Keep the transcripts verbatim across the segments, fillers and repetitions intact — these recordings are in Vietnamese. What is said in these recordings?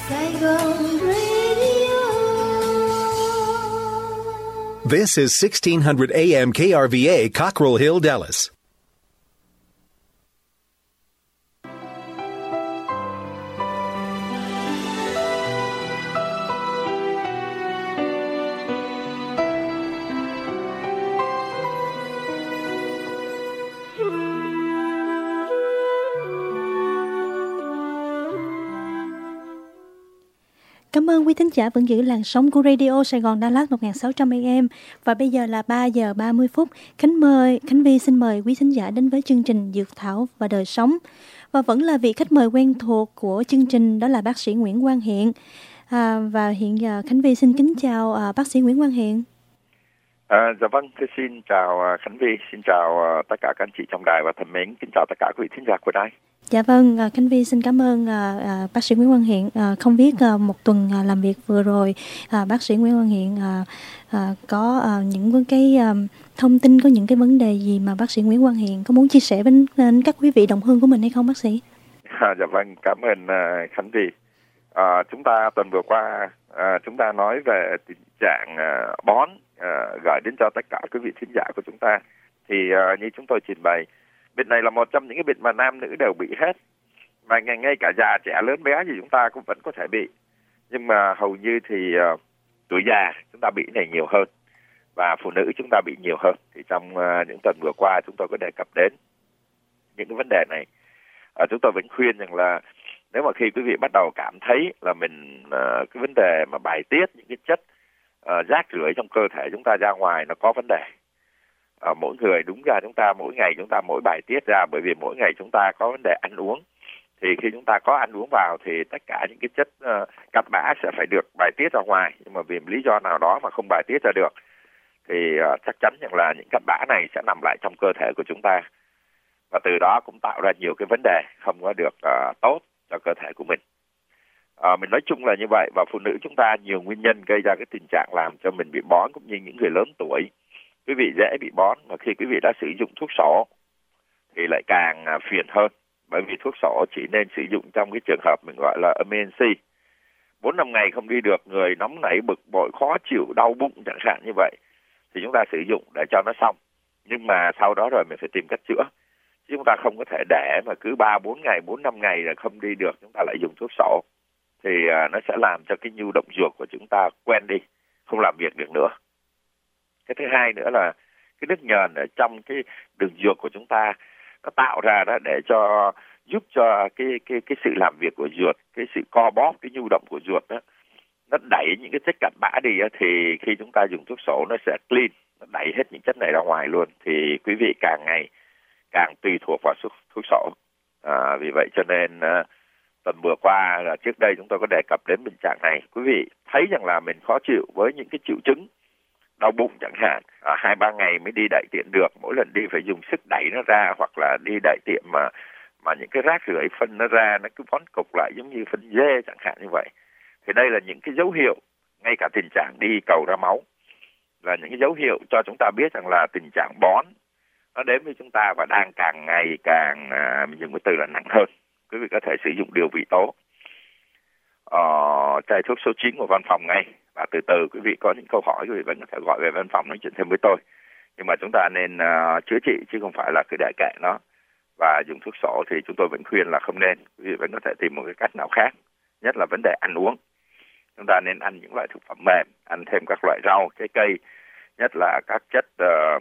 Saigon Radio. This is sixteen hundred A M K R V A, Cockrell Hill, Dallas. Cảm ơn quý thính giả vẫn giữ làn sóng của Radio Sài Gòn Đà Lạt một nghìn sáu trăm A M. Và bây giờ là ba giờ ba mươi phút. Khánh mời, Khánh Vi xin mời quý thính giả đến với chương trình Dược Thảo và Đời Sống. Và vẫn là vị khách mời quen thuộc của chương trình, đó là bác sĩ Nguyễn Quang Hiện. À, và hiện giờ Khánh Vi xin kính chào à, bác sĩ Nguyễn Quang Hiện. À, dạ vâng, tôi xin chào Khánh Vi, xin chào tất cả các anh chị trong đài và thân mến, kính chào tất cả quý vị thính giả của đài. Dạ vâng, à, Khánh Vi xin cảm ơn à, à, bác sĩ Nguyễn Quang Hiện. À, không biết à, một tuần à, làm việc vừa rồi, à, bác sĩ Nguyễn Quang Hiện à, à, có à, những cái à, thông tin, có những cái vấn đề gì mà bác sĩ Nguyễn Quang Hiện có muốn chia sẻ với các quý vị đồng hương của mình hay không bác sĩ? À, dạ vâng, cảm ơn uh, Khánh Vi. À, chúng ta tuần vừa qua à, chúng ta nói về tình trạng à, bón à, gửi đến cho tất cả quý vị thính giả của chúng ta. Thì à, như chúng tôi trình bày, bệnh này là một trong những cái bệnh mà nam nữ đều bị hết, và ngay cả già trẻ lớn bé thì chúng ta cũng vẫn có thể bị, nhưng mà hầu như thì uh, tuổi già chúng ta bị này nhiều hơn và phụ nữ chúng ta bị nhiều hơn. Thì trong uh, những tuần vừa qua chúng tôi có đề cập đến những cái vấn đề này. Uh, chúng tôi vẫn khuyên rằng là nếu mà khi quý vị bắt đầu cảm thấy là mình uh, cái vấn đề mà bài tiết những cái chất uh, rác rưởi trong cơ thể chúng ta ra ngoài nó có vấn đề. À, mỗi người đúng ra chúng ta mỗi ngày chúng ta mỗi bài tiết ra, bởi vì mỗi ngày chúng ta có vấn đề ăn uống. Thì khi chúng ta có ăn uống vào thì tất cả những cái chất uh, cặn bã sẽ phải được bài tiết ra ngoài, nhưng mà vì lý do nào đó mà không bài tiết ra được thì uh, chắc chắn rằng là những cặn bã này sẽ nằm lại trong cơ thể của chúng ta, và từ đó cũng tạo ra nhiều cái vấn đề không có được uh, tốt cho cơ thể của mình. Uh, mình nói chung là như vậy, và phụ nữ chúng ta nhiều nguyên nhân gây ra cái tình trạng làm cho mình bị bón, cũng như những người lớn tuổi. Quý vị dễ bị bón, mà khi quý vị đã sử dụng thuốc sổ thì lại càng phiền hơn, bởi vì thuốc sổ chỉ nên sử dụng trong cái trường hợp mình gọi là emergency. Bốn năm ngày không đi được, người nóng nảy, bực bội, khó chịu, đau bụng chẳng hạn như vậy, thì chúng ta sử dụng để cho nó xong. Nhưng mà sau đó rồi mình phải tìm cách chữa. Chứ chúng ta không có thể để mà cứ ba bốn ngày, bốn năm ngày là không đi được, chúng ta lại dùng thuốc sổ. Thì uh, nó sẽ làm cho cái nhu động ruột của chúng ta quen đi, không làm việc được nữa. Cái thứ hai nữa là cái nước nhờn ở trong cái đường ruột của chúng ta nó tạo ra đó để cho giúp cho cái cái cái sự làm việc của ruột, cái sự co bóp, cái nhu động của ruột đó, nó đẩy những cái chất cặn bã đi đó, thì khi chúng ta dùng thuốc sổ nó sẽ clean, nó đẩy hết những chất này ra ngoài luôn. Thì quý vị càng ngày càng tùy thuộc vào thuốc sổ. À, vì vậy cho nên uh, tuần vừa qua là trước đây chúng tôi có đề cập đến tình trạng này. Quý vị thấy rằng là mình khó chịu với những cái triệu chứng đau bụng chẳng hạn, à, hai ba ngày mới đi đại tiện được, mỗi lần đi phải dùng sức đẩy nó ra, hoặc là đi đại tiện mà mà những cái rác rưởi phân nó ra, nó cứ vón cục lại giống như phân dê chẳng hạn như vậy. Thì đây là những cái dấu hiệu, ngay cả tình trạng đi cầu ra máu là những cái dấu hiệu cho chúng ta biết rằng là tình trạng bón nó đến với chúng ta và đang càng ngày càng, à, mình dùng cái từ là nặng hơn. Quý vị có thể sử dụng điều vị tố, ờ, chai thuốc số chín của văn phòng ngay. Và từ từ quý vị có những câu hỏi, quý vị vẫn có thể gọi về văn phòng nói chuyện thêm với tôi. Nhưng mà chúng ta nên uh, chữa trị chứ không phải là cứ để kệ nó. Và dùng thuốc sổ thì chúng tôi vẫn khuyên là không nên. Quý vị vẫn có thể tìm một cái cách nào khác. Nhất là vấn đề ăn uống. Chúng ta nên ăn những loại thực phẩm mềm, ăn thêm các loại rau, trái cây. Nhất là các chất, uh,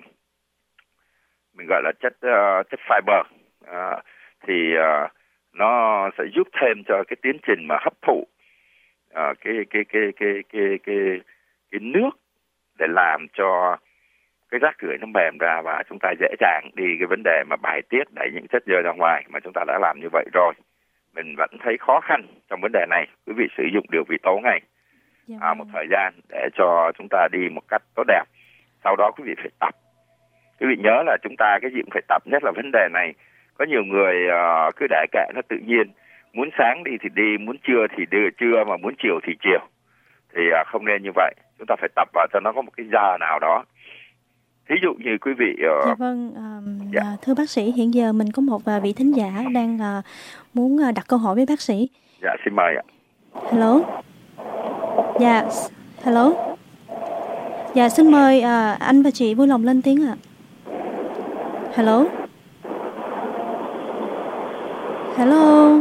mình gọi là chất uh, chất fiber. Uh, thì uh, nó sẽ giúp thêm cho cái tiến trình mà hấp thụ À, cái, cái cái cái cái cái cái nước để làm cho cái rác rưởi nó mềm ra, và chúng ta dễ dàng đi cái vấn đề mà bài tiết đẩy những chất dơ ra ngoài. Mà chúng ta đã làm như vậy rồi, mình vẫn thấy khó khăn trong vấn đề này, quý vị sử dụng điều vị tố ngay à, một thời gian để cho chúng ta đi một cách tốt đẹp. Sau đó quý vị phải tập. Quý vị nhớ là chúng ta cái gì cũng phải tập, nhất là vấn đề này. Có nhiều người uh, cứ để kệ nó tự nhiên, muốn sáng đi thì đi, muốn trưa thì đi trưa, mà muốn chiều thì chiều. Thì à, không nên như vậy. Chúng ta phải tập vào cho nó có một cái giờ nào đó. Thí dụ như quý vị... Uh... Dạ vâng, uh, dạ. Thưa bác sĩ, hiện giờ mình có một uh, vị thính giả đang uh, muốn uh, đặt câu hỏi với bác sĩ. Dạ, xin mời ạ. Hello. Dạ, hello. Dạ, xin mời à, anh và chị vui lòng lên tiếng ạ. Hello. Hello.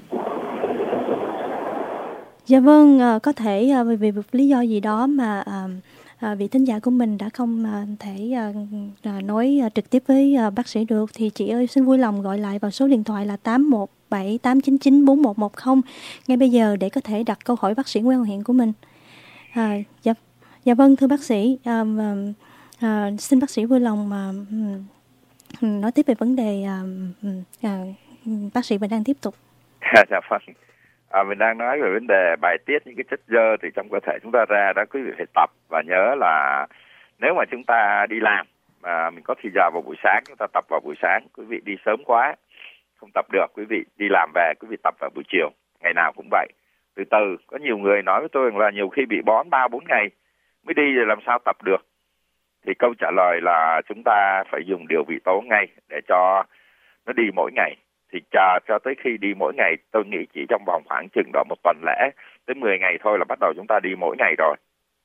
Dạ vâng, à, có thể à, vì, vì lý do gì đó mà à, à, vị thính giả của mình đã không à, thể à, à, nói à, trực tiếp với à, bác sĩ được, thì chị ơi xin vui lòng gọi lại vào số điện thoại là tám một bảy tám chín chín bốn một một không ngay bây giờ để có thể đặt câu hỏi bác sĩ Nguyễn Hồng Hiện của mình. À, dạ, dạ vâng thưa bác sĩ, à, à, xin bác sĩ vui lòng à, nói tiếp về vấn đề à, à, bác sĩ vẫn đang tiếp tục. Dạ vâng. À, mình đang nói về vấn đề bài tiết những cái chất xơ từ trong cơ thể chúng ta ra đó, quý vị phải tập và nhớ là nếu mà chúng ta đi làm mà mình có thì giờ vào buổi sáng, chúng ta tập vào buổi sáng. Quý vị đi sớm quá không tập được, quý vị đi làm về quý vị tập vào buổi chiều, ngày nào cũng vậy. Từ từ, có nhiều người nói với tôi là nhiều khi bị bón ba bốn ngày mới đi rồi làm sao tập được. Thì câu trả lời là chúng ta phải dùng điều vị tố ngay để cho nó đi mỗi ngày. Thì chờ cho tới khi đi mỗi ngày, tôi nghĩ chỉ trong vòng khoảng chừng độ một tuần lễ tới mười ngày thôi là bắt đầu chúng ta đi mỗi ngày rồi.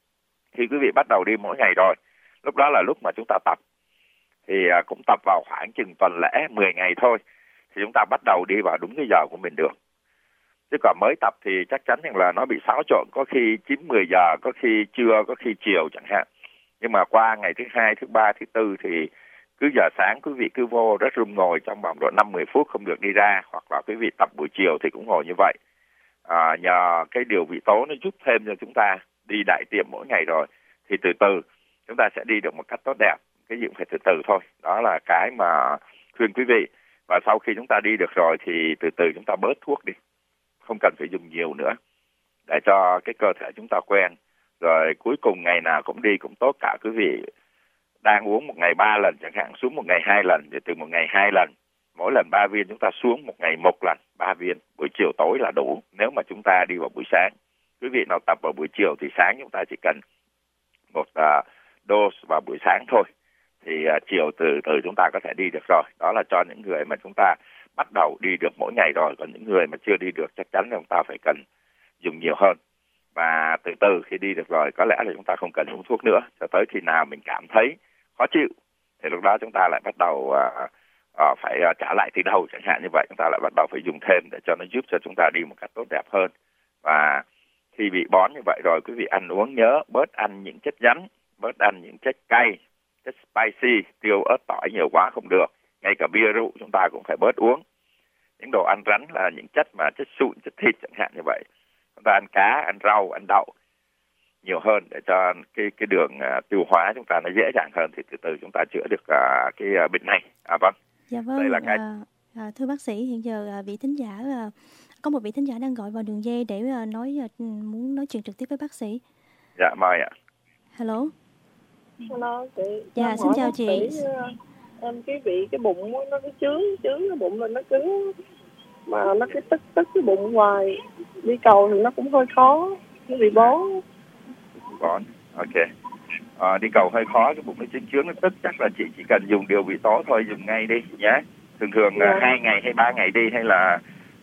Khi quý vị bắt đầu đi mỗi ngày rồi, lúc đó là lúc mà chúng ta tập. Thì cũng tập vào khoảng chừng tuần lễ mười ngày thôi, thì chúng ta bắt đầu đi vào đúng cái giờ của mình được. Chứ còn mới tập thì chắc chắn rằng là nó bị xáo trộn, có khi chín mười giờ, có khi trưa, có khi chiều chẳng hạn. Nhưng mà qua ngày thứ hai, thứ ba, thứ tư thì cứ giờ sáng quý vị cứ vô rất room ngồi trong vòng độ năm mười phút không được đi ra, hoặc là quý vị tập buổi chiều thì cũng ngồi như vậy. À, nhờ cái điều vị tố nó giúp thêm cho chúng ta đi đại tiện mỗi ngày rồi thì từ từ chúng ta sẽ đi được một cách tốt đẹp. Cái gì cũng phải từ từ thôi, đó là cái mà khuyên quý vị. Và sau khi chúng ta đi được rồi thì từ từ chúng ta bớt thuốc đi, không cần phải dùng nhiều nữa để cho cái cơ thể chúng ta quen. Rồi cuối cùng ngày nào cũng đi cũng tốt cả. Quý vị đang uống một ngày ba lần chẳng hạn, xuống một ngày hai lần, thì từ một ngày hai lần, mỗi lần ba viên, chúng ta xuống một ngày một lần ba viên, buổi chiều tối là đủ. Nếu mà chúng ta đi vào buổi sáng, quý vị nào tập vào buổi chiều thì sáng chúng ta chỉ cần một uh, dose vào buổi sáng thôi, thì uh, chiều từ từ chúng ta có thể đi được rồi. Đó là cho những người mà chúng ta bắt đầu đi được mỗi ngày rồi. Còn những người mà chưa đi được chắc chắn là chúng ta phải cần dùng nhiều hơn. Và từ từ khi đi được rồi có lẽ là chúng ta không cần uống thuốc nữa, cho tới khi nào mình cảm thấy khó chịu thì lúc đó chúng ta lại bắt đầu uh, uh, phải uh, trả lại từ đầu chẳng hạn như vậy. Chúng ta lại bắt đầu phải dùng thêm để cho nó giúp cho chúng ta đi một cách tốt đẹp hơn. Và khi bị bón như vậy rồi, quý vị ăn uống nhớ bớt ăn những chất nhắn, bớt ăn những chất cay, chất spicy, tiêu ớt tỏi nhiều quá không được. Ngay cả bia rượu chúng ta cũng phải bớt uống. Những đồ ăn rắn là những chất mà chất sụn, chất thịt chẳng hạn như vậy. Chúng ta ăn cá, ăn rau, ăn đậu nhiều hơn để cho cái cái đường uh, tiêu hóa chúng ta nó dễ dàng hơn, thì từ từ chúng ta chữa được uh, cái uh, bệnh này. À vâng. Dạ vâng. Đây là cái... à, à, thưa bác sĩ, hiện giờ à, vị thính giả à, có một vị thính giả đang gọi vào đường dây để à, nói à, muốn nói chuyện trực tiếp với bác sĩ. Dạ mời ạ. Hello. Hello chị. Dạ em xin chào chị. Sĩ, em cái vị cái bụng nó cái trướng trướng cái bụng lên nó cứng, mà nó cái tức tức cái bụng hoài, đi cầu thì nó cũng hơi khó, nó bị bón. Bón, ok. À, đi cầu hơi khó, cái bụng nó trướng trướng nó tức, chắc là chị chỉ cần dùng điều vị tố thôi, dùng ngay đi nhé. Thường thường dạ. hai ngày hay ba ngày đi hay là?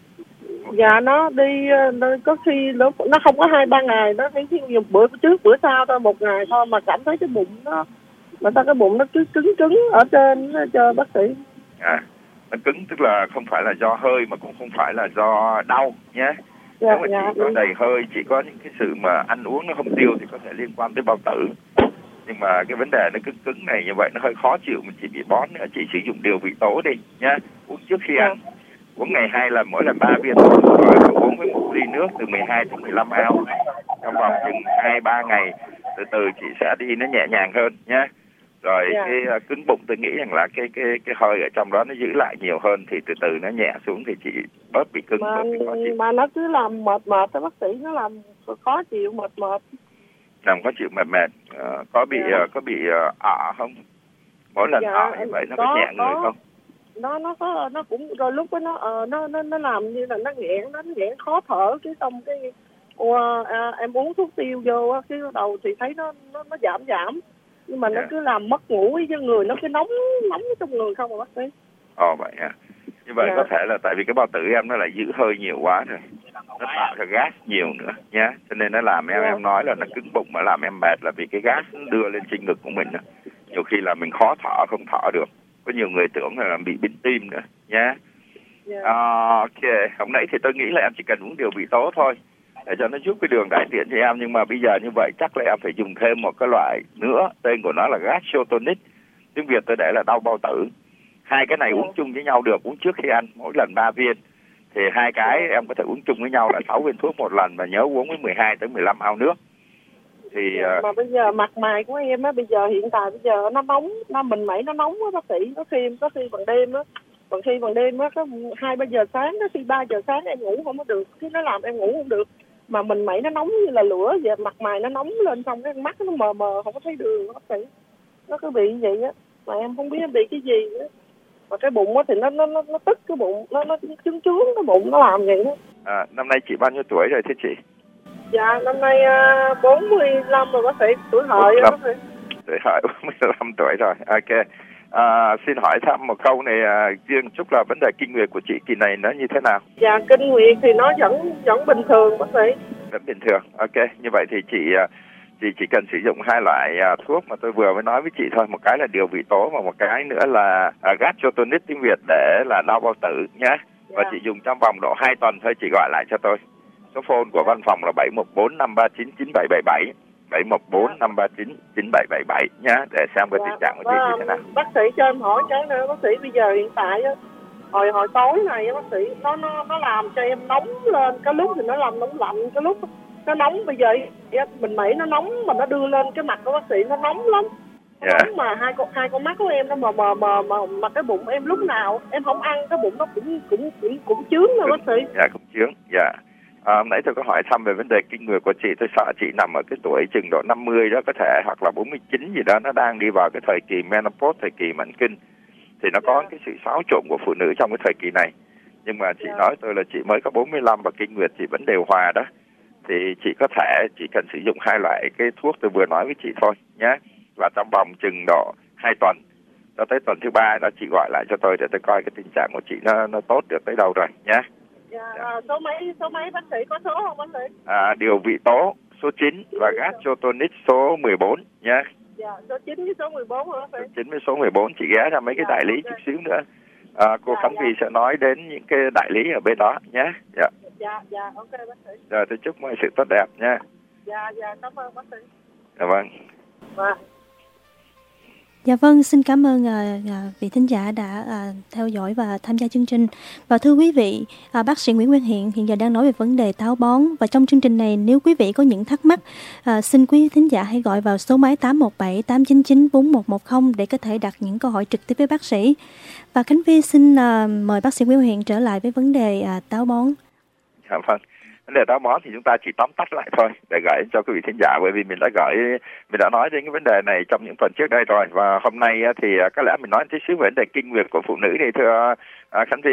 Dạ nó đi, nó có khi nó nó không có hai ba ngày, nó thấy nhiều bữa trước bữa sau thôi, một ngày thôi mà cảm thấy cái bụng nó, mà sao cái bụng nó cứ cứng cứng ở trên đó, cho bác sĩ. À, nó cứng tức là không phải là do hơi mà cũng không phải là do đau nhé. Dạ, nếu mà dạ, chỉ có dạ. đầy hơi, chỉ có những cái sự mà ăn uống nó không tiêu thì có thể liên quan tới bao tử. Nhưng mà cái vấn đề nó cứng cứng này như vậy nó hơi khó chịu, mình chỉ bị bón nữa, chỉ sử dụng điều vị tố đi nhá. Uống trước khi ăn, uống ngày hai lần, mỗi lần ba viên thôi, rồi uống với một ly nước từ mười hai đến mười lăm ounce trong vòng chừng hai ba ngày, từ từ chị sẽ đi nó nhẹ nhàng hơn nhá. Rồi yeah. cái uh, cứng bụng tôi nghĩ rằng là cái cái cái hơi ở trong đó nó giữ lại nhiều hơn, thì từ từ nó nhẹ xuống thì chị bớt bị cứng, mà, bớt bị khó chịu. Mà nó cứ làm mệt mệt, bác sĩ nó làm khó chịu mệt mệt. Làm khó chịu mệt mệt, uh, có bị yeah. uh, có bị uh, ỏ không? Mỗi lần dạ, ỏ như vậy nó có, có nhẹ người có. Không? Nó nó có nó cũng rồi lúc đó nó uh, nó nó nó làm như là nó nghẹn, nó nghẹn khó thở, cái xong cái uh, uh, em uống thuốc tiêu vô cái đầu thì thấy nó nó nó giảm giảm. Nhưng mà yeah. nó cứ làm mất ngủ với người, nó cứ nóng nóng trong người không mà bác sĩ. Ồ vậy à. Như vậy Dạ. có thể là tại vì cái bao tử em nó lại giữ hơi nhiều quá rồi, nó tạo ra gas nhiều nữa nhá, cho nên nó làm em Dạ. em nói là nó cứng bụng mà làm em mệt là vì cái gas nó đưa lên trên ngực của mình đó. Nhiều khi là mình khó thở, không thở được. Có nhiều người tưởng là bị bệnh tim nữa nhá. Dạ. À, ok, hôm nãy thì tôi nghĩ là em chỉ cần uống điều vị tố thôi để cho nó giúp cái đường đại tiện cho em, nhưng mà bây giờ như vậy chắc là em phải dùng thêm một cái loại nữa, tên của nó là Gastrotonic, tiếng Việt tôi để là đau bao tử. Hai cái này Dạ. uống chung với nhau được, uống trước khi ăn, mỗi lần ba viên. Thì hai cái em có thể uống chung với nhau là sáu viên thuốc một lần, và nhớ uống với mười hai tới mười lăm ao nước. Thì Dạ, uh, mà bây giờ mặt mày của em á, bây giờ hiện tại bây giờ nó nóng, nó mình mẩy nó nóng quá bác sĩ. Có khi có khi bằng đêm á, còn khi bằng đêm á, có hai ba giờ sáng, có khi ba giờ sáng em ngủ không có được, cái nó làm em ngủ không được. Mà mình mẩy nó nóng như là lửa vậy, mặt mày nó nóng lên, xong cái mắt nó mờ mờ không có thấy đường bác sĩ. Nó cứ bị vậy á, mà em không biết em bị cái gì nữa. Mà cái bụng á thì nó nó nó, nó tức cái bụng, nó nó trướng trướng cái bụng, nó làm vậy đó. à, năm nay chị bao nhiêu tuổi rồi thế chị? Dạ, năm nay uh, bốn mươi lăm rồi bác sĩ, tuổi hợi á bác sĩ. Tuổi hợi bốn mươi lăm tuổi rồi, ok. À, xin hỏi thăm một câu này, à, riêng chút là vấn đề kinh nguyệt của chị kỳ này nó như thế nào? Dạ, kinh nguyệt thì nó vẫn vẫn bình thường bác sĩ. Vẫn bình thường, ok. Như vậy thì chị chị chỉ cần sử dụng hai loại à, thuốc mà tôi vừa mới nói với chị thôi. Một cái là điều vị tố và một cái nữa là à, Gastrotonic tiếng Việt để là đau bao tử nhé. Và Dạ. chị dùng trong vòng độ hai tuần thôi, chị gọi lại cho tôi. Số phone của văn phòng là bảy một bốn năm ba chín chín bảy bảy bảy, bảy một bốn năm ba chín chín bảy bảy bảy nhá, để xem cái Dạ. tình trạng của chị như thế nào. Bác sĩ cho em hỏi cái nữa bác sĩ, bây giờ hiện tại á, hồi hồi tối này á, bác sĩ nó nó nó làm cho em nóng lên, cái lúc thì nó làm nóng lạnh, cái lúc nó nóng. Bây giờ á, mình mẩy nó nóng mà nó đưa lên cái mặt của bác sĩ nó nóng lắm. Nó Dạ. nóng mà hai con hai con mắt của em nó mờ mờ mờ mà mà cái bụng em lúc nào em không ăn cái bụng nó cũng cũng cũng cũng chướng rồi bác sĩ. Dạ, cũng chướng. Dạ. À, nãy tôi có hỏi thăm về vấn đề kinh nguyệt của chị, tôi sợ chị nằm ở cái tuổi chừng độ năm mươi đó có thể, hoặc là bốn mươi chín gì đó, nó đang đi vào cái thời kỳ menopause, thời kỳ mãn kinh, thì nó có cái sự xáo trộn của phụ nữ trong cái thời kỳ này. Nhưng mà chị Dạ. nói tôi là chị mới có bốn mươi lăm và kinh nguyệt chị vẫn đều hòa đó, thì chị có thể chỉ cần sử dụng hai loại cái thuốc tôi vừa nói với chị thôi nhé, và trong vòng chừng độ hai tuần cho tới tuần thứ ba đó chị gọi lại cho tôi để tôi coi cái tình trạng của chị nó nó tốt được tới đâu rồi nhé. Dạ. À, số mấy số mấy bác sĩ có số không bác sĩ? À, điều vị tố số chín và Gastrotonic số mười bốn nhé. Dạ, số chín với số mười bốn hả bác sĩ? Số chín với số mười bốn, chị ghé ra mấy cái Dạ, đại lý ok. chút xíu nữa. À, cô Dạ, Khánh dạ. Vy sẽ nói đến những cái đại lý ở bên đó nhé. Dạ. Dạ, dạ, ok bác sĩ. Rồi tôi chúc mọi sự tốt đẹp nha. Dạ, dạ, cảm ơn bác sĩ. Dạ vâng. Vâng. Dạ vâng, xin cảm ơn à, à, vị thính giả đã à, theo dõi và tham gia chương trình. Và thưa quý vị, à, bác sĩ Nguyễn Nguyên Hiện hiện giờ đang nói về vấn đề táo bón. Và trong chương trình này, nếu quý vị có những thắc mắc, à, xin quý thính giả hãy gọi vào số máy tám một bảy tám chín chín bốn một một không để có thể đặt những câu hỏi trực tiếp với bác sĩ. Và Khánh Vy xin à, mời bác sĩ Nguyễn Nguyên Hiện trở lại với vấn đề à, táo bón. Dạ vâng. Vấn đề táo bón thì chúng ta chỉ tóm tắt lại thôi để gửi cho quý vị thính giả, bởi vì mình đã gửi mình đã nói đến cái vấn đề này trong những tuần trước đây rồi, và hôm nay thì có lẽ mình nói tí xíu về vấn đề kinh nguyệt của phụ nữ đi, thưa uh, Khánh Vy.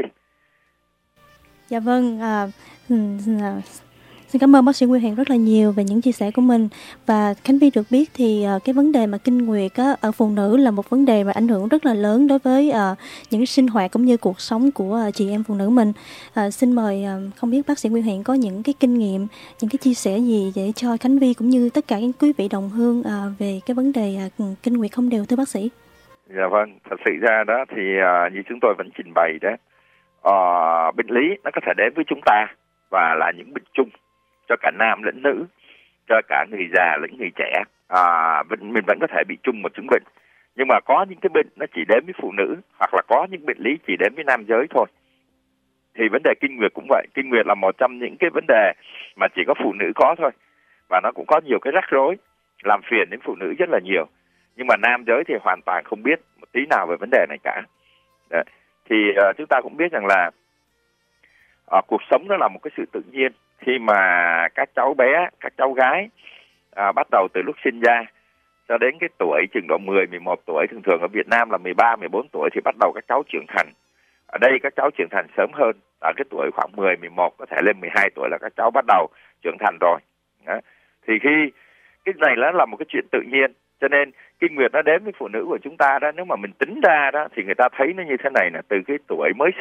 Dạ vâng, à, à, xin cảm ơn bác sĩ Nguyên Hiện rất là nhiều về những chia sẻ của mình. Và Khánh Vy được biết thì uh, cái vấn đề mà kinh nguyệt á, ở phụ nữ là một vấn đề mà ảnh hưởng rất là lớn đối với uh, những sinh hoạt cũng như cuộc sống của uh, chị em phụ nữ mình. Uh, xin mời uh, không biết bác sĩ Nguyên Hiện có những cái kinh nghiệm, những cái chia sẻ gì để cho Khánh Vy cũng như tất cả những quý vị đồng hương uh, về cái vấn đề uh, kinh nguyệt không đều, thưa bác sĩ. Dạ vâng, thật sự ra đó thì uh, như chúng tôi vẫn trình bày đó, uh, bệnh lý nó có thể đến với chúng ta và là những bệnh chung cho cả nam lẫn nữ, cho cả người già lẫn người trẻ. À, mình vẫn có thể bị chung một chứng bệnh, nhưng mà có những cái bệnh nó chỉ đến với phụ nữ, hoặc là có những bệnh lý chỉ đến với nam giới thôi. Thì vấn đề kinh nguyệt cũng vậy. Kinh nguyệt là một trong những cái vấn đề mà chỉ có phụ nữ có thôi, và nó cũng có nhiều cái rắc rối làm phiền đến phụ nữ rất là nhiều. Nhưng mà nam giới thì hoàn toàn không biết một tí nào về vấn đề này cả. Đấy. Thì uh, chúng ta cũng biết rằng là uh, cuộc sống nó là một cái sự tự nhiên. Khi mà các cháu bé, các cháu gái à, bắt đầu từ lúc sinh ra cho đến cái tuổi chừng độ mười, mười một tuổi, thường thường ở Việt Nam là mười ba, mười bốn tuổi thì bắt đầu các cháu trưởng thành. Ở đây các cháu trưởng thành sớm hơn, ở cái tuổi khoảng mười, mười một, có thể lên mười hai tuổi là các cháu bắt đầu trưởng thành rồi. Đó. Thì khi cái này nó là một cái chuyện tự nhiên, cho nên kinh nguyệt nó đến với phụ nữ của chúng ta đó, nếu mà mình tính ra đó thì người ta thấy nó như thế này, là từ cái tuổi mới sanh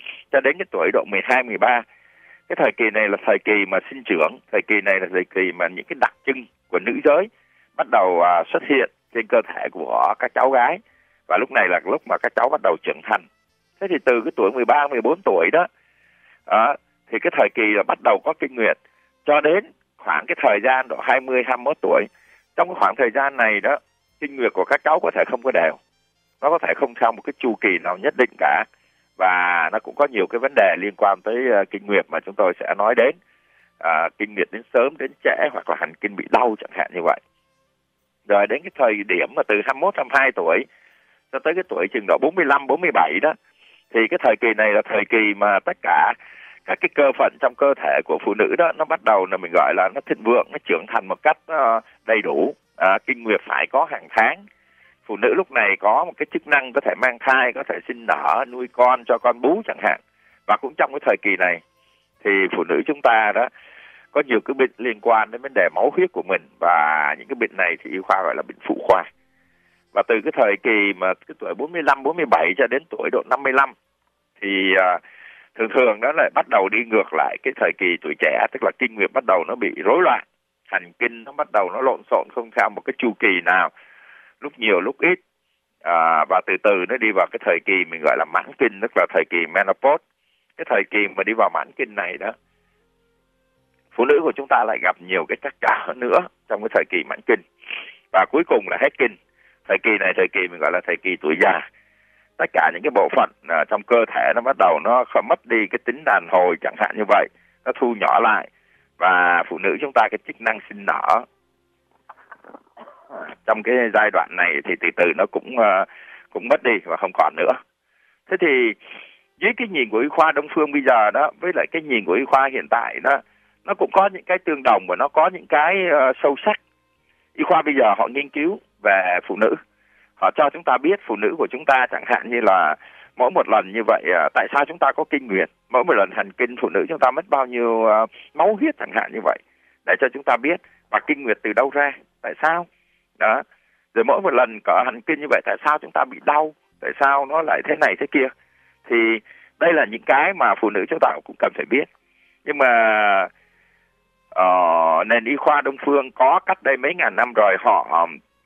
cho đến cái tuổi độ mười hai, mười ba. Cái thời kỳ này là thời kỳ mà sinh trưởng, thời kỳ này là thời kỳ mà những cái đặc trưng của nữ giới bắt đầu uh, xuất hiện trên cơ thể của các cháu gái. Và lúc này là lúc mà các cháu bắt đầu trưởng thành. Thế thì từ cái tuổi mười ba, mười bốn tuổi đó, uh, thì cái thời kỳ là bắt đầu có kinh nguyệt cho đến khoảng cái thời gian độ hai mươi, hai mươi mốt tuổi. Trong cái khoảng thời gian này đó, kinh nguyệt của các cháu có thể không có đều. Nó có thể không theo một cái chu kỳ nào nhất định cả. Và nó cũng có nhiều cái vấn đề liên quan tới uh, kinh nguyệt mà chúng tôi sẽ nói đến. Uh, kinh nguyệt đến sớm, đến trễ hoặc là hành kinh bị đau chẳng hạn như vậy. Rồi đến cái thời điểm mà từ hai mươi mốt, hai mươi hai tuổi cho tới cái tuổi chừng độ bốn mươi lăm, bốn mươi bảy đó, thì cái thời kỳ này là thời kỳ mà tất cả các cái cơ phận trong cơ thể của phụ nữ đó nó bắt đầu là mình gọi là nó thịnh vượng, nó trưởng thành một cách uh, đầy đủ. Uh, kinh nguyệt phải có hàng tháng. Phụ nữ lúc này có một cái chức năng có thể mang thai, có thể sinh nở, nuôi con, cho con bú chẳng hạn. Và cũng trong cái thời kỳ này thì phụ nữ chúng ta đó có nhiều cái bệnh liên quan đến vấn đề máu huyết của mình, và những cái bệnh này thì y khoa gọi là bệnh phụ khoa. Và từ cái thời kỳ mà cái tuổi bốn mươi lăm, bốn mươi bảy cho đến tuổi độ năm mươi lăm thì uh, thường thường đó lại bắt đầu đi ngược lại cái thời kỳ tuổi trẻ, tức là kinh nguyệt bắt đầu nó bị rối loạn, hành kinh nó bắt đầu nó lộn xộn, không theo một cái chu kỳ nào, lúc nhiều lúc ít, à, và từ từ nó đi vào cái thời kỳ mình gọi là mãn kinh, tức là thời kỳ menopause. Cái thời kỳ mà đi vào mãn kinh này đó, phụ nữ của chúng ta lại gặp nhiều cái trắc trở nữa trong cái thời kỳ mãn kinh, và cuối cùng là hết kinh. Thời kỳ này thời kỳ mình gọi là thời kỳ tuổi già. Tất cả những cái bộ phận uh, trong cơ thể nó bắt đầu nó không mất đi cái tính đàn hồi chẳng hạn như vậy, nó thu nhỏ lại, và phụ nữ chúng ta cái chức năng sinh nở trong cái giai đoạn này thì từ từ nó cũng uh, cũng mất đi và không còn nữa. Thế thì dưới cái nhìn của y khoa Đông phương bây giờ đó, với lại cái nhìn của y khoa hiện tại đó, nó cũng có những cái tương đồng và nó có những cái uh, sâu sắc. Y khoa bây giờ họ nghiên cứu về phụ nữ, họ cho chúng ta biết phụ nữ của chúng ta chẳng hạn như là mỗi một lần như vậy uh, tại sao chúng ta có kinh nguyệt, mỗi một lần hành kinh phụ nữ chúng ta mất bao nhiêu uh, máu huyết chẳng hạn như vậy, để cho chúng ta biết. Và kinh nguyệt từ đâu ra, tại sao đó, rồi mỗi một lần có hành kinh như vậy tại sao chúng ta bị đau, tại sao nó lại thế này thế kia. Thì đây là những cái mà phụ nữ chúng ta cũng cần phải biết. Nhưng mà uh, nền y khoa Đông phương có cách đây mấy ngàn năm rồi, họ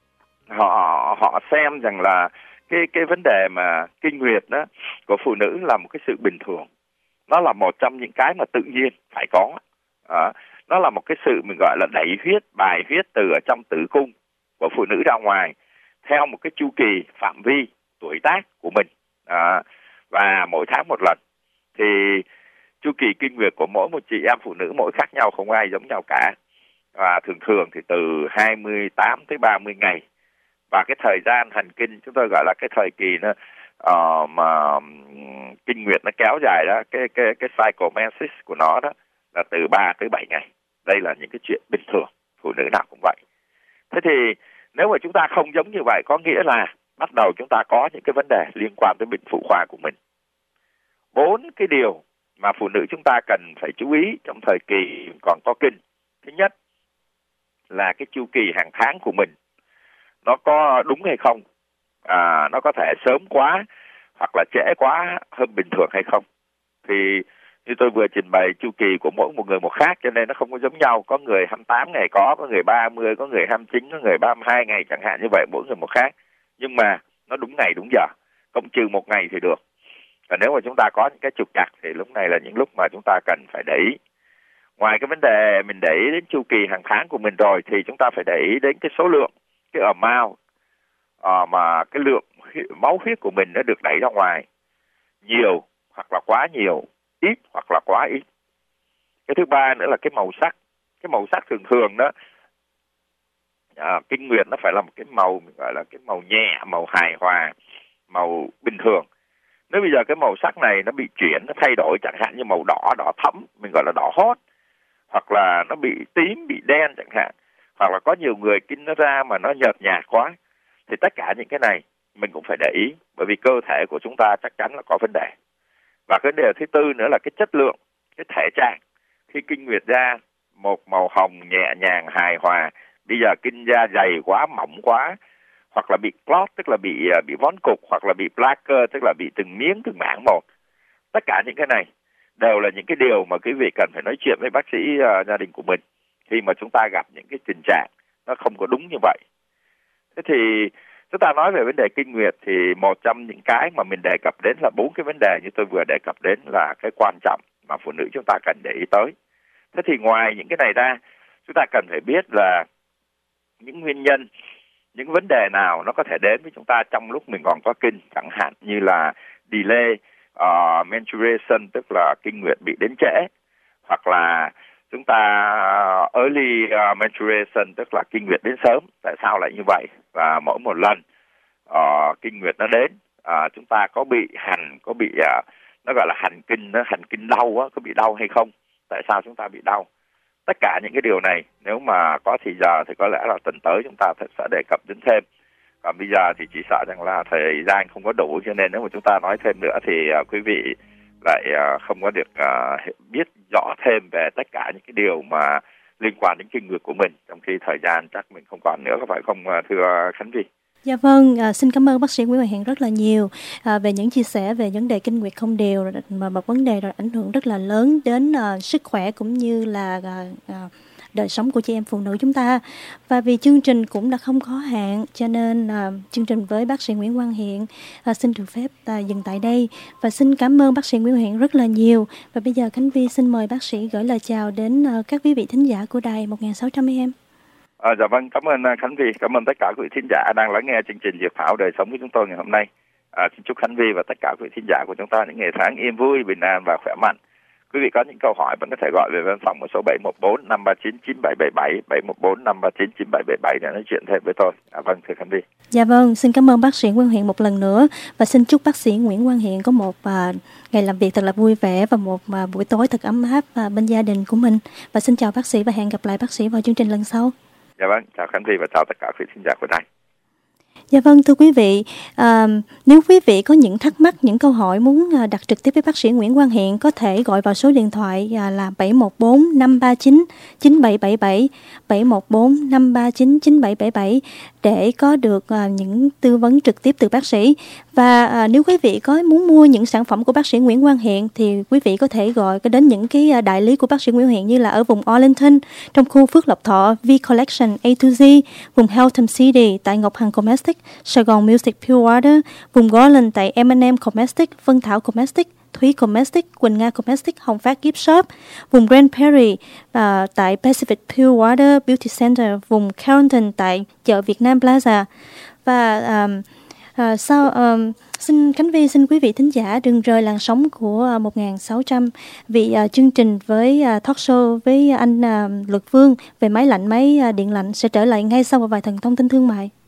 họ họ xem rằng là cái cái vấn đề mà kinh nguyệt đó của phụ nữ là một cái sự bình thường, nó là một trong những cái mà tự nhiên phải có. Uh, nó là một cái sự mình gọi là đẩy huyết, bài huyết từ ở trong tử cung của phụ nữ ra ngoài theo một cái chu kỳ phạm vi tuổi tác của mình, à, và mỗi tháng một lần. Thì chu kỳ kinh nguyệt của mỗi một chị em phụ nữ mỗi khác nhau, không ai giống nhau cả. Và thường thường thì từ hai mươi tám tới ba mươi ngày. Và cái thời gian hành kinh chúng tôi gọi là cái thời kỳ nó uh, mà um, kinh nguyệt nó kéo dài đó, cái cái cái cycle menses của nó đó là từ ba tới bảy ngày. Đây là những cái chuyện bình thường, phụ nữ nào cũng vậy. Thế thì nếu mà chúng ta không giống như vậy, có nghĩa là bắt đầu chúng ta có những cái vấn đề liên quan tới bệnh phụ khoa của mình. Bốn cái điều mà phụ nữ chúng ta cần phải chú ý trong thời kỳ còn có kinh. Thứ nhất là cái chu kỳ hàng tháng của mình nó có đúng hay không, à, nó có thể sớm quá hoặc là trễ quá hơn bình thường hay không. Thì như tôi vừa trình bày, chu kỳ của mỗi một người một khác, cho nên nó không có giống nhau. Có người hai mươi tám ngày có, có người ba mươi, có người hai mươi chín, có người ba mươi hai ngày chẳng hạn như vậy, mỗi người một khác. Nhưng mà nó đúng ngày đúng giờ, cộng trừ một ngày thì được. Và nếu mà chúng ta có những cái trục trặc thì lúc này là những lúc mà chúng ta cần phải để ý. Ngoài cái vấn đề mình để ý đến chu kỳ hàng tháng của mình rồi, thì chúng ta phải để ý đến cái số lượng, cái amount à, mà cái lượng máu huyết của mình nó được đẩy ra ngoài, nhiều hoặc là quá nhiều, ít hoặc là quá ít. Cái thứ ba nữa là cái màu sắc. Cái màu sắc thường thường đó, à, kinh nguyệt nó phải là một cái màu mình gọi là cái màu nhẹ, màu hài hòa, màu bình thường. Nếu bây giờ cái màu sắc này nó bị chuyển, nó thay đổi, chẳng hạn như màu đỏ, đỏ thẫm, mình gọi là đỏ hốt, hoặc là nó bị tím, bị đen chẳng hạn, hoặc là có nhiều người kinh nó ra mà nó nhợt nhạt quá, thì tất cả những cái này mình cũng phải để ý, bởi vì cơ thể của chúng ta chắc chắn là có vấn đề. Và cái điều thứ tư nữa là cái chất lượng, cái thể trạng. Khi kinh nguyệt ra một màu hồng nhẹ nhàng hài hòa, bây giờ kinh da dày quá, mỏng quá, hoặc là bị clot, tức là bị bị vón cục, hoặc là bị plaque, tức là bị từng miếng từng mảng một, Tất cả những cái này đều là những cái điều mà quý vị cần phải nói chuyện với bác sĩ uh, gia đình của mình khi mà chúng ta gặp những cái tình trạng nó không có đúng như vậy. Thế thì chúng ta nói về vấn đề kinh nguyệt thì một trong những cái mà mình đề cập đến là bốn cái vấn đề như tôi vừa đề cập đến là cái quan trọng mà phụ nữ chúng ta cần để ý tới. Thế thì ngoài những cái này ra, chúng ta cần phải biết là những nguyên nhân, những vấn đề nào nó có thể đến với chúng ta trong lúc mình còn có kinh, chẳng hạn như là delay uh, menstruation, tức là kinh nguyệt bị đến trễ, hoặc là chúng ta early uh, menstruation, tức là kinh nguyệt đến sớm. Tại sao lại như vậy? Và mỗi một lần uh, kinh nguyệt nó đến, uh, chúng ta có bị hành, có bị uh, nó gọi là hành kinh, nó hành kinh đau á, có bị đau hay không? Tại sao chúng ta bị đau? Tất cả những cái điều này nếu mà có thì giờ thì có lẽ là tuần tới chúng ta sẽ đề cập đến thêm. Còn bây giờ thì chỉ sợ rằng là thời gian không có đủ, cho nên nếu mà chúng ta nói thêm nữa thì uh, quý vị lại uh, không có được uh, biết rõ thêm về tất cả những cái điều mà liên quan đến kinh nguyệt của mình, trong khi thời gian chắc mình không còn nữa, có phải không uh, thưa Khánh Vy? Dạ vâng, à, xin cảm ơn bác sĩ Nguyễn Hoàng Hiển rất là nhiều à, về những chia sẻ về vấn đề kinh nguyệt không đều, mà một vấn đề rồi ảnh hưởng rất là lớn đến à, sức khỏe cũng như là à, à, đời sống của chị em phụ nữ chúng ta. Và vì chương trình cũng đã không có hạn, cho nên à, chương trình với bác sĩ Nguyễn Hoàng Hiển à, xin được phép à, dừng tại đây. Và xin cảm ơn bác sĩ Nguyễn Hoàng Hiển rất là nhiều. Và bây giờ Khánh Vy xin mời bác sĩ gửi lời chào đến à, các quý vị thính giả của đài một nghìn sáu trăm A M. À, dạ vâng, cảm ơn Khánh Vy, cảm ơn tất cả quý vị thính giả đang lắng nghe chương trình Dược Thảo Đời Sống của chúng tôi ngày hôm nay. À, xin chúc Khánh Vy và tất cả quý vị thính giả của chúng ta những ngày tháng yên vui, bình an và khỏe mạnh. Quý vị có những câu hỏi vẫn có thể gọi về văn phòng một số bảy một bốn năm ba chín chín bảy bảy bảy, bảy một bốn năm ba chín chín bảy bảy bảy để nói chuyện thêm với tôi. À, vâng, thưa Khánh Vy. Dạ vâng, xin cảm ơn bác sĩ Nguyễn Hiển một lần nữa và xin chúc bác sĩ Nguyễn Hoàng Hiển có một uh, ngày làm việc thật là vui vẻ và một uh, buổi tối thật ấm áp uh, bên gia đình của mình. Và xin chào bác sĩ và hẹn gặp lại bác sĩ vào chương trình lần sau. Dạ vâng, chào Khánh Vy và chào tất cả quý thính giả của đài. Dạ vâng, thưa quý vị, à, nếu quý vị có những thắc mắc, những câu hỏi muốn đặt trực tiếp với bác sĩ Nguyễn Hoàng Hiển, có thể gọi vào số điện thoại à, là bảy một bốn năm ba chín chín bảy bảy bảy, bảy một bốn năm ba chín chín bảy bảy bảy để có được à, những tư vấn trực tiếp từ bác sĩ. Và à, nếu quý vị có muốn mua những sản phẩm của bác sĩ Nguyễn Hoàng Hiển thì quý vị có thể gọi đến những cái đại lý của bác sĩ Nguyễn Hiển như là ở vùng Arlington, trong khu Phước Lộc Thọ, V Collection A to Z, vùng Haltom City tại Ngọc Hằng Comestic, Sài Gòn Music Pure Water, vùng Garland tại em and em Comestic, Vân Thảo Comestic, Thúy Comestic, Quỳnh Nga Comestic, Hồng Phát Gift Shop, vùng Grand Prairie uh, tại Pacific Pure Water Beauty Center, vùng Carrollton tại chợ Việt Nam Plaza. Và um, uh, sau um, xin Khánh Vy xin quý vị thính giả đừng rời làn sóng của uh, một nghìn sáu trăm vì uh, chương trình với uh, talk show với anh uh, Luật Vương về máy lạnh, máy uh, điện lạnh sẽ trở lại ngay sau một vài thần thông tin thương mại.